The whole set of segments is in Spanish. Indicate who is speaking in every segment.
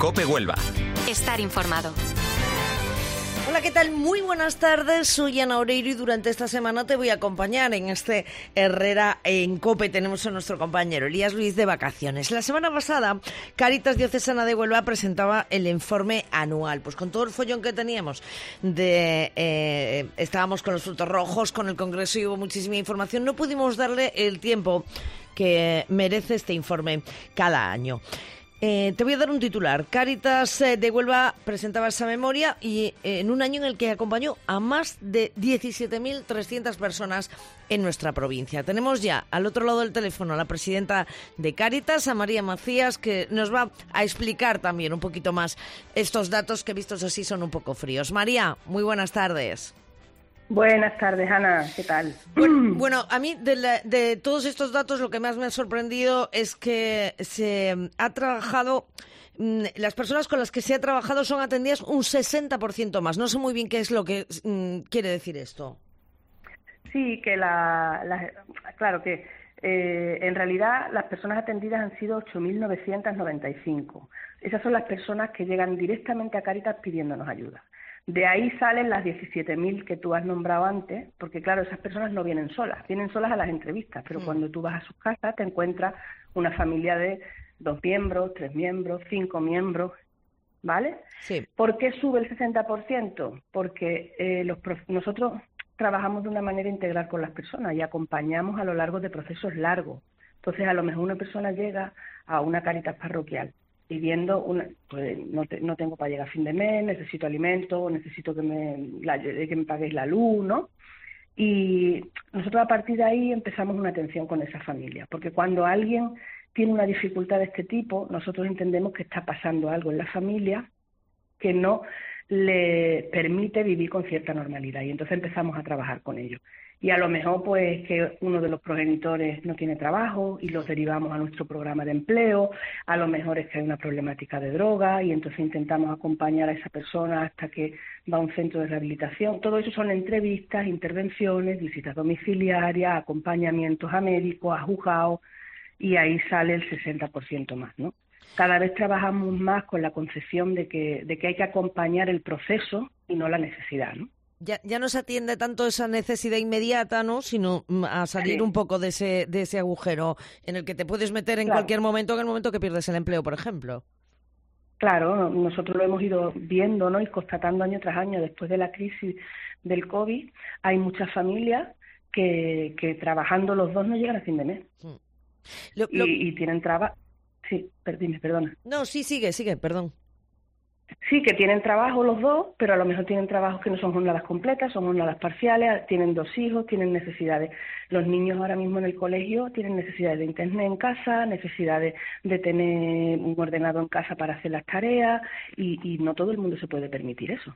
Speaker 1: COPE Huelva.
Speaker 2: Estar informado.
Speaker 3: Hola, ¿qué tal? Muy buenas tardes, soy Ana Oreiro y durante esta semana te voy a acompañar en este Herrera en COPE. Tenemos a nuestro compañero Elías Luis de vacaciones. La semana pasada, Cáritas Diocesana de Huelva presentaba el informe anual. Pues con todo el follón que teníamos, estábamos con los frutos rojos, con el Congreso y hubo muchísima información, no pudimos darle el tiempo que merece este informe cada año. Te voy a dar un titular. Cáritas de Huelva presentaba esa memoria y en un año en el que acompañó a más de 17.300 personas en nuestra provincia. Tenemos ya al otro lado del teléfono a la presidenta de Cáritas, a María Macías, que nos va a explicar también un poquito más estos datos que vistos así son un poco fríos. María, muy buenas tardes.
Speaker 4: Buenas tardes, Ana. ¿Qué tal?
Speaker 3: Bueno, a mí de todos estos datos lo que más me ha sorprendido es que se ha trabajado, las personas con las que se ha trabajado son atendidas un 60% más. No sé muy bien qué es lo que quiere decir esto.
Speaker 4: Sí, que claro que en realidad las personas atendidas han sido 8.995. Esas son las personas que llegan directamente a Cáritas pidiéndonos ayuda. De ahí salen las 17.000 que tú has nombrado antes, porque claro, esas personas no vienen solas a las entrevistas, pero cuando tú vas a sus casas te encuentras una familia de 2 miembros, 3 miembros, 5 miembros, ¿vale?
Speaker 3: Sí.
Speaker 4: ¿Por qué sube el 60%? Porque nosotros trabajamos de una manera integral con las personas y acompañamos a lo largo de procesos largos. Entonces, a lo mejor una persona llega a una Cáritas parroquial pidiendo pues no tengo para llegar a fin de mes, necesito alimento, necesito que me paguéis la luz, ¿no? Y nosotros a partir de ahí empezamos una atención con esa familia, porque cuando alguien tiene una dificultad de este tipo, nosotros entendemos que está pasando algo en la familia que no le permite vivir con cierta normalidad, y entonces empezamos a trabajar con ellos. Y a lo mejor pues que uno de los progenitores no tiene trabajo y los derivamos a nuestro programa de empleo, a lo mejor es que hay una problemática de droga y entonces intentamos acompañar a esa persona hasta que va a un centro de rehabilitación. Todo eso son entrevistas, intervenciones, visitas domiciliarias, acompañamientos a médicos, a juzgados, y ahí sale el 60% más, ¿no? Cada vez trabajamos más con la concepción de que hay que acompañar el proceso y no la necesidad, ¿no?
Speaker 3: Ya no se atiende tanto esa necesidad inmediata, ¿no? Sino a salir un poco de ese agujero en el que te puedes meter en cualquier momento, en el momento que pierdes el empleo, por ejemplo.
Speaker 4: Claro, nosotros lo hemos ido viendo, ¿no? Y constatando año tras año. Después de la crisis del COVID, hay muchas familias que trabajando los dos no llegan a fin de mes. Y tienen trabajo. Sí, dime, perdona.
Speaker 3: No, sí, sigue, perdón.
Speaker 4: Sí, que tienen trabajo los dos, pero a lo mejor tienen trabajos que no son jornadas completas, son jornadas parciales, tienen 2 hijos, tienen necesidades. Los niños ahora mismo en el colegio tienen necesidades de internet en casa, necesidades de tener un ordenador en casa para hacer las tareas, y no todo el mundo se puede permitir eso.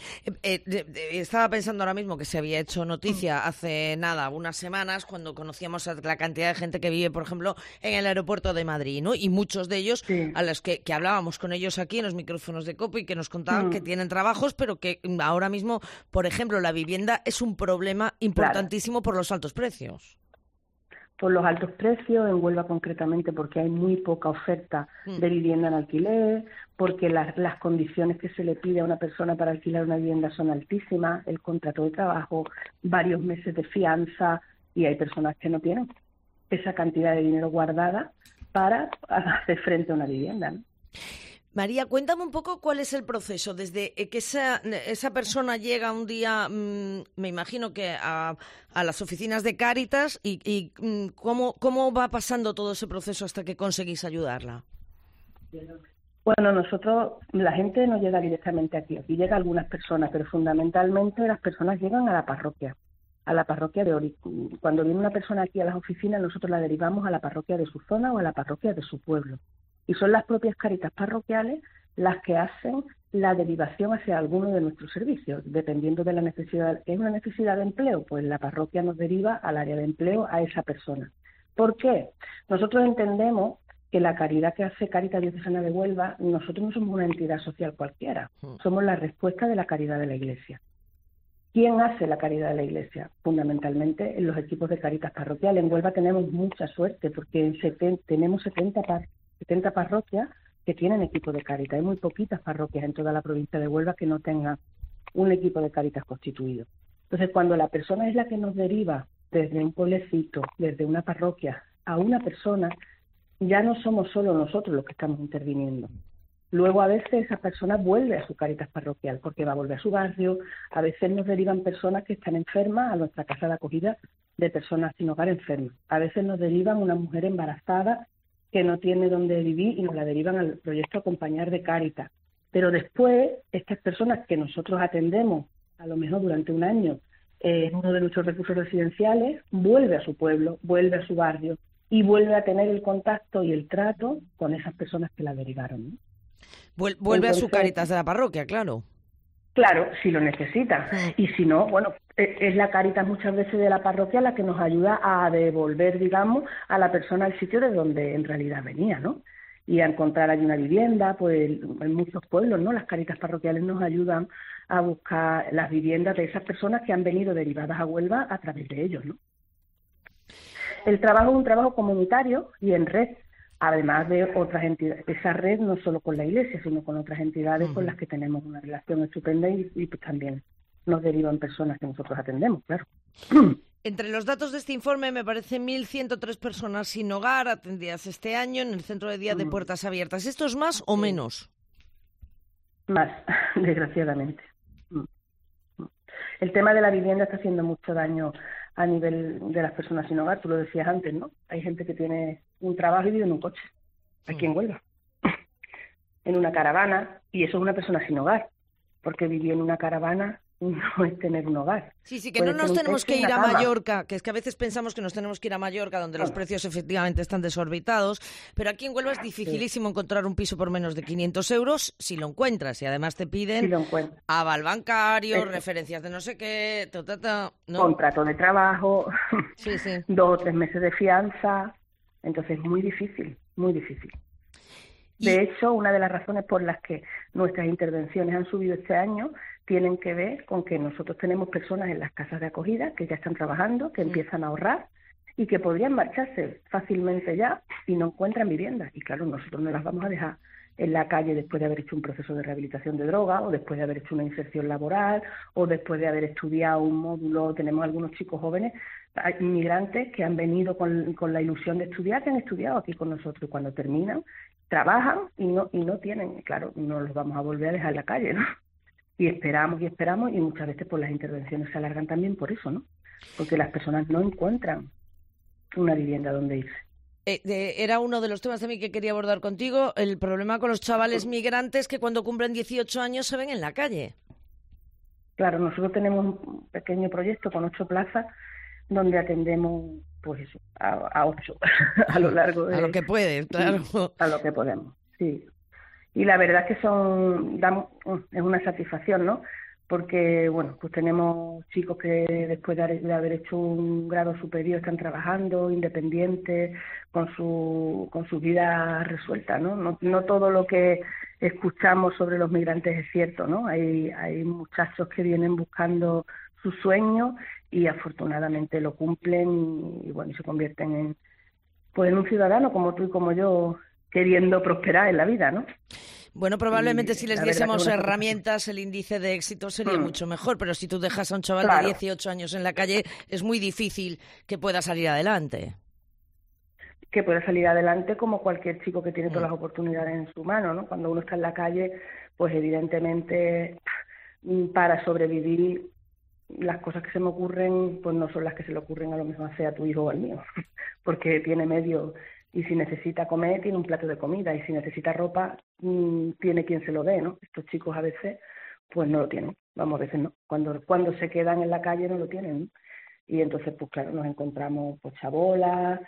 Speaker 3: Estaba pensando ahora mismo que se había hecho noticia hace nada, unas semanas, cuando conocíamos a la cantidad de gente que vive, por ejemplo, en el aeropuerto de Madrid, ¿no? Y muchos de ellos, a los que hablábamos con ellos aquí en los micrófonos de COPE y que nos contaban que tienen trabajos, pero que ahora mismo, por ejemplo, la vivienda es un problema importantísimo por los altos precios.
Speaker 4: Por los altos precios, en Huelva concretamente, porque hay muy poca oferta de vivienda en alquiler, porque las condiciones que se le pide a una persona para alquilar una vivienda son altísimas, el contrato de trabajo, varios meses de fianza, y hay personas que no tienen esa cantidad de dinero guardada para hacer frente a una vivienda, ¿no?
Speaker 3: María, cuéntame un poco cuál es el proceso, desde que esa persona llega un día, me imagino que a las oficinas de Cáritas, y cómo va pasando todo ese proceso hasta que conseguís ayudarla.
Speaker 4: Bueno, la gente no llega directamente aquí llega algunas personas, pero fundamentalmente las personas llegan a la parroquia de Ori. Cuando viene una persona aquí a las oficinas, nosotros la derivamos a la parroquia de su zona o a la parroquia de su pueblo. Y son las propias Cáritas parroquiales las que hacen la derivación hacia alguno de nuestros servicios, dependiendo de la necesidad. ¿Es una necesidad de empleo? Pues la parroquia nos deriva al área de empleo a esa persona. ¿Por qué? Nosotros entendemos que la caridad que hace Cáritas Diocesana de Huelva, nosotros no somos una entidad social cualquiera, somos la respuesta de la caridad de la Iglesia. ¿Quién hace la caridad de la Iglesia? Fundamentalmente en los equipos de Cáritas parroquiales. En Huelva tenemos mucha suerte porque tenemos 70 parroquias que tienen equipo de Cáritas. Hay muy poquitas parroquias en toda la provincia de Huelva que no tengan un equipo de Cáritas constituido. Entonces, cuando la persona es la que nos deriva desde un pueblecito, desde una parroquia, a una persona, ya no somos solo nosotros los que estamos interviniendo. Luego, a veces, esa persona vuelve a su Cáritas parroquial, porque va a volver a su barrio. A veces nos derivan personas que están enfermas a nuestra casa de acogida de personas sin hogar enfermas. A veces nos derivan una mujer embarazada que no tiene dónde vivir y nos la derivan al proyecto Acompañar de Cáritas. Pero después, estas personas que nosotros atendemos, a lo mejor durante un año, en uno de nuestros recursos residenciales, vuelve a su pueblo, vuelve a su barrio y vuelve a tener el contacto y el trato con esas personas que la derivaron, ¿no?
Speaker 3: Vuelve a su Cáritas de la parroquia, claro.
Speaker 4: Claro, si lo necesita. Y si no, bueno, es la Cáritas muchas veces de la parroquia la que nos ayuda a devolver, digamos, a la persona al sitio de donde en realidad venía, ¿no? Y a encontrar allí una vivienda, pues en muchos pueblos, ¿no? Las Cáritas parroquiales nos ayudan a buscar las viviendas de esas personas que han venido derivadas a Huelva a través de ellos, ¿no? El trabajo es un trabajo comunitario y en red, además de otras entidades. Esa red no solo con la Iglesia, sino con otras entidades con las que tenemos una relación estupenda y pues también nos derivan personas que nosotros atendemos, claro.
Speaker 3: Entre los datos de este informe me parecen 1.103 personas sin hogar atendidas este año en el Centro de Día de Puertas Abiertas. ¿Esto es más o menos?
Speaker 4: Más, desgraciadamente. El tema de la vivienda está haciendo mucho daño a nivel de las personas sin hogar. Tú lo decías antes, ¿no? Hay gente que tiene un trabajo y vive en un coche, aquí en Huelva, en una caravana, y eso es una persona sin hogar, porque vivir en una caravana no es tener un hogar.
Speaker 3: Sí, que no nos tenemos que ir a Mallorca, que es que a veces pensamos que nos tenemos que ir a Mallorca, donde los precios efectivamente están desorbitados, pero aquí en Huelva es dificilísimo encontrar un piso por menos de 500 euros si lo encuentras, y además te piden aval bancario, referencias de no sé qué, ¿no?
Speaker 4: Contrato de trabajo, 2 o 3 meses de fianza, entonces es muy difícil, muy difícil. De hecho, una de las razones por las que nuestras intervenciones han subido este año tienen que ver con que nosotros tenemos personas en las casas de acogida que ya están trabajando, que empiezan a ahorrar y que podrían marcharse fácilmente ya y no encuentran vivienda. Y claro, nosotros no las vamos a dejar en la calle después de haber hecho un proceso de rehabilitación de droga o después de haber hecho una inserción laboral o después de haber estudiado un módulo. Tenemos algunos chicos jóvenes, inmigrantes, que han venido con la ilusión de estudiar, que han estudiado aquí con nosotros y cuando terminan trabajan y no tienen, claro, no los vamos a volver a dejar en la calle, ¿no? Y esperamos y muchas veces pues las intervenciones se alargan también por eso, ¿no? Porque las personas no encuentran una vivienda donde irse.
Speaker 3: Era uno de los temas también que quería abordar contigo, el problema con los chavales migrantes que cuando cumplen 18 años se ven en la calle.
Speaker 4: Claro, nosotros tenemos un pequeño proyecto con 8 plazas donde atendemos pues eso, a 8 a lo largo de...
Speaker 3: A lo que puede, claro.
Speaker 4: A lo que podemos, sí. Y la verdad es que es una satisfacción, ¿no? Porque, bueno, pues tenemos chicos que después de haber hecho un grado superior están trabajando, independientes, con su vida resuelta, ¿no? No todo lo que escuchamos sobre los migrantes es cierto, ¿no? Hay muchachos que vienen buscando sus sueños y afortunadamente lo cumplen y bueno, se convierten en un ciudadano como tú y como yo, queriendo prosperar en la vida, ¿no?
Speaker 3: Bueno, probablemente si les diésemos herramientas, el índice de éxito sería mucho mejor, pero si tú dejas a un chaval de 18 años en la calle, es muy difícil que pueda salir adelante.
Speaker 4: Que pueda salir adelante como cualquier chico que tiene todas las oportunidades en su mano, ¿no? Cuando uno está en la calle, pues evidentemente para sobrevivir las cosas que se me ocurren, pues no son las que se le ocurren a lo mejor a tu hijo o al mío, porque tiene medios. Y si necesita comer, tiene un plato de comida. Y si necesita ropa, tiene quien se lo dé, ¿no? Estos chicos a veces, pues no lo tienen. Vamos, a veces no. Cuando se quedan en la calle no lo tienen, ¿no? Y entonces, pues claro, nos encontramos pues chabolas,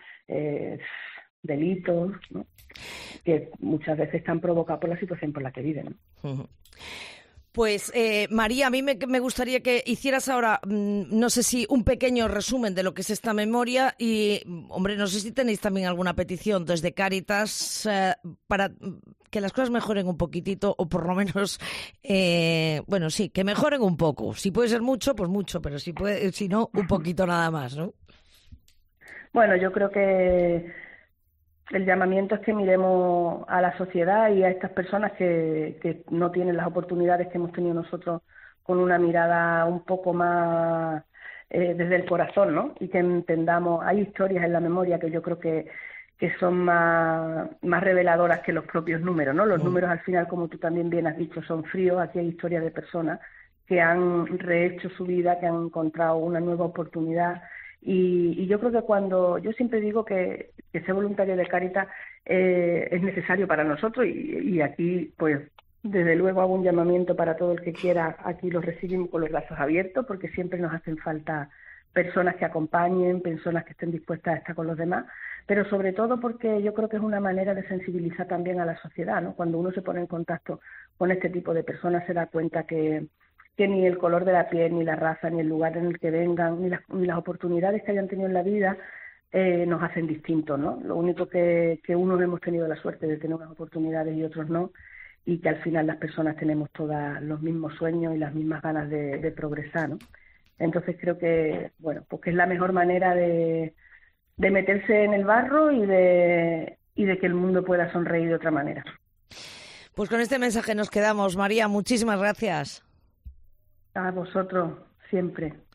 Speaker 4: delitos, ¿no? Que muchas veces están provocados por la situación por la que viven, ¿no?
Speaker 3: Uh-huh. Pues, María, a mí me gustaría que hicieras ahora, no sé si un pequeño resumen de lo que es esta memoria y, hombre, no sé si tenéis también alguna petición desde Cáritas para que las cosas mejoren un poquitito o por lo menos, bueno, sí, que mejoren un poco. Si puede ser mucho, pues mucho, pero si no, un poquito nada más, ¿no?
Speaker 4: Bueno, yo creo que el llamamiento es que miremos a la sociedad y a estas personas que no tienen las oportunidades que hemos tenido nosotros, con una mirada un poco más desde el corazón, ¿no? Y que entendamos, hay historias en la memoria que yo creo que son más reveladoras que los propios números, ¿no? Los números al final, como tú también bien has dicho, son fríos. Aquí hay historias de personas que han rehecho su vida, que han encontrado una nueva oportunidad. Y yo creo que yo siempre digo que ser voluntario de Cáritas es necesario para nosotros, y aquí pues desde luego hago un llamamiento para todo el que quiera. Aquí los recibimos con los brazos abiertos, porque siempre nos hacen falta personas que acompañen, personas que estén dispuestas a estar con los demás, pero sobre todo porque yo creo que es una manera de sensibilizar también a la sociedad, ¿no? Cuando uno se pone en contacto con este tipo de personas se da cuenta que ni el color de la piel, ni la raza, ni el lugar en el que vengan, ni las oportunidades que hayan tenido en la vida nos hacen distintos, ¿no? Lo único que unos hemos tenido la suerte de tener unas oportunidades y otros no, y que al final las personas tenemos todos los mismos sueños y las mismas ganas de progresar, ¿no? Entonces creo que, bueno, pues que es la mejor manera de meterse en el barro y de que el mundo pueda sonreír de otra manera.
Speaker 3: Pues con este mensaje nos quedamos. María, muchísimas gracias.
Speaker 4: A vosotros, siempre.